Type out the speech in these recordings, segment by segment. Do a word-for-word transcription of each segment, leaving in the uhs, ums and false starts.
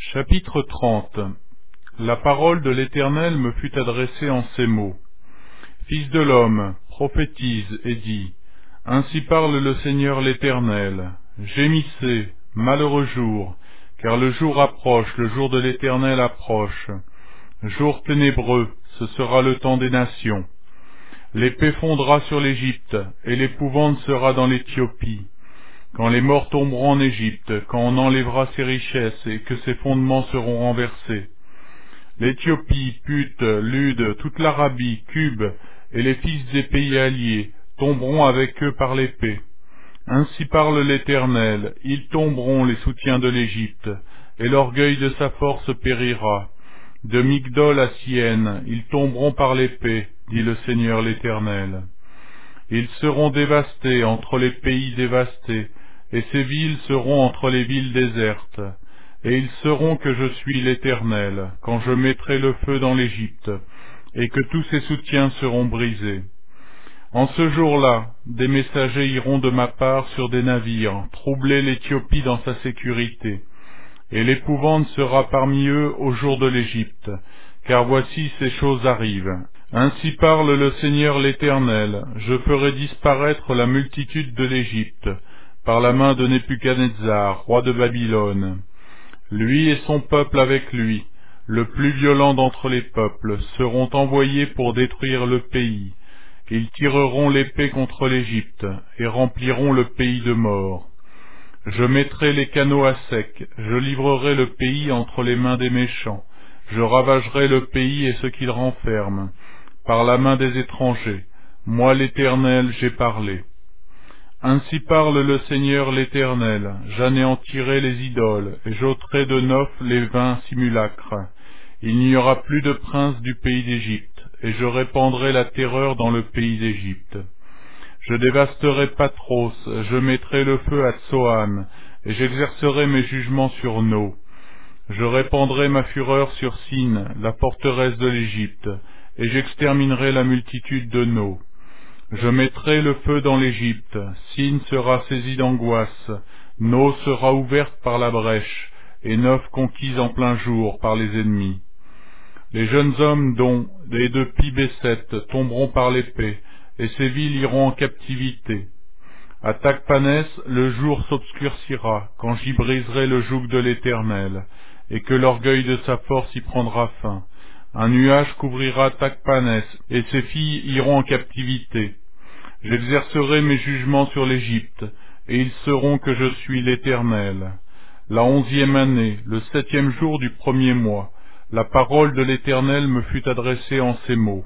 Chapitre trente. La parole de l'Éternel me fut adressée en ces mots. Fils de l'homme, prophétise et dis, ainsi parle le Seigneur l'Éternel. Gémissez, malheureux jour, car le jour approche, le jour de l'Éternel approche. Jour ténébreux, ce sera le temps des nations. L'épée fondra sur l'Égypte, et l'épouvante sera dans l'Éthiopie. Quand les morts tomberont en Égypte, quand on enlèvera ses richesses et que ses fondements seront renversés. L'Éthiopie, Put, Lude, toute l'Arabie, Cube, et les fils des pays alliés, tomberont avec eux par l'épée. Ainsi parle l'Éternel, ils tomberont les soutiens de l'Égypte, et l'orgueil de sa force périra. De Migdol à Syène, ils tomberont par l'épée, dit le Seigneur l'Éternel. Ils seront dévastés entre les pays dévastés, et ces villes seront entre les villes désertes. Et ils sauront que je suis l'Éternel, quand je mettrai le feu dans l'Égypte, et que tous ses soutiens seront brisés. En ce jour-là, des messagers iront de ma part sur des navires, troubler l'Éthiopie dans sa sécurité. Et l'épouvante sera parmi eux au jour de l'Égypte, car voici ces choses arrivent. Ainsi parle le Seigneur l'Éternel, je ferai disparaître la multitude de l'Égypte, par la main de Nebuchadnezzar, roi de Babylone. Lui et son peuple avec lui, le plus violent d'entre les peuples, seront envoyés pour détruire le pays. Ils tireront l'épée contre l'Égypte, et rempliront le pays de morts. Je mettrai les canaux à sec, je livrerai le pays entre les mains des méchants, je ravagerai le pays et ce qu'il renferme, par la main des étrangers. Moi l'Éternel, j'ai parlé. Ainsi parle le Seigneur l'Éternel, j'anéantirai les idoles, et j'ôterai de neuf les vains simulacres. Il n'y aura plus de prince du pays d'Égypte, et je répandrai la terreur dans le pays d'Égypte. Je dévasterai Patros, je mettrai le feu à Tsoan, et j'exercerai mes jugements sur No. Je répandrai ma fureur sur Sin, la forteresse de l'Égypte, et j'exterminerai la multitude de No. Je mettrai le feu dans l'Égypte, Sin sera saisie d'angoisse, No sera ouverte par la brèche, et Neuf conquise en plein jour par les ennemis. Les jeunes hommes dont les deux Pi-Besset tomberont par l'épée, et ces villes iront en captivité. À Tachpanès, le jour s'obscurcira, quand j'y briserai le joug de l'Éternel, et que l'orgueil de sa force y prendra fin. Un nuage couvrira Tachpanès, et ses filles iront en captivité. J'exercerai mes jugements sur l'Égypte, et ils sauront que je suis l'Éternel. La onzième année, le septième jour du premier mois, la parole de l'Éternel me fut adressée en ces mots.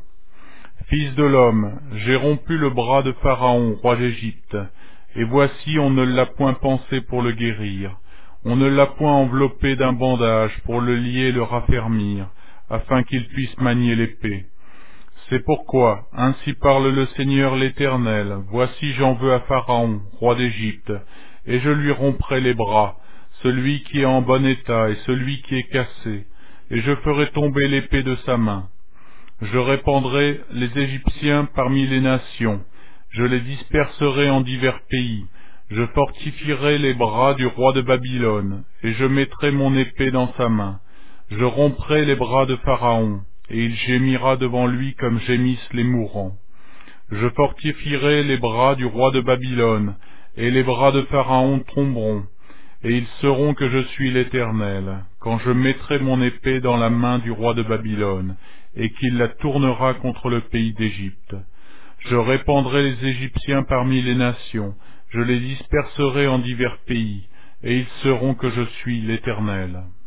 Fils de l'homme, j'ai rompu le bras de Pharaon, roi d'Égypte, et voici on ne l'a point pensé pour le guérir. On ne l'a point enveloppé d'un bandage pour le lier et le raffermir, afin qu'il puisse manier l'épée. C'est pourquoi, ainsi parle le Seigneur l'Éternel, voici j'en veux à Pharaon, roi d'Égypte, et je lui romprai les bras, celui qui est en bon état et celui qui est cassé, et je ferai tomber l'épée de sa main. Je répandrai les Égyptiens parmi les nations, je les disperserai en divers pays, je fortifierai les bras du roi de Babylone, et je mettrai mon épée dans sa main. Je romprai les bras de Pharaon, et il gémira devant lui comme gémissent les mourants. Je fortifierai les bras du roi de Babylone, et les bras de Pharaon tomberont, et ils sauront que je suis l'Éternel, quand je mettrai mon épée dans la main du roi de Babylone, et qu'il la tournera contre le pays d'Égypte. Je répandrai les Égyptiens parmi les nations, je les disperserai en divers pays, et ils sauront que je suis l'Éternel.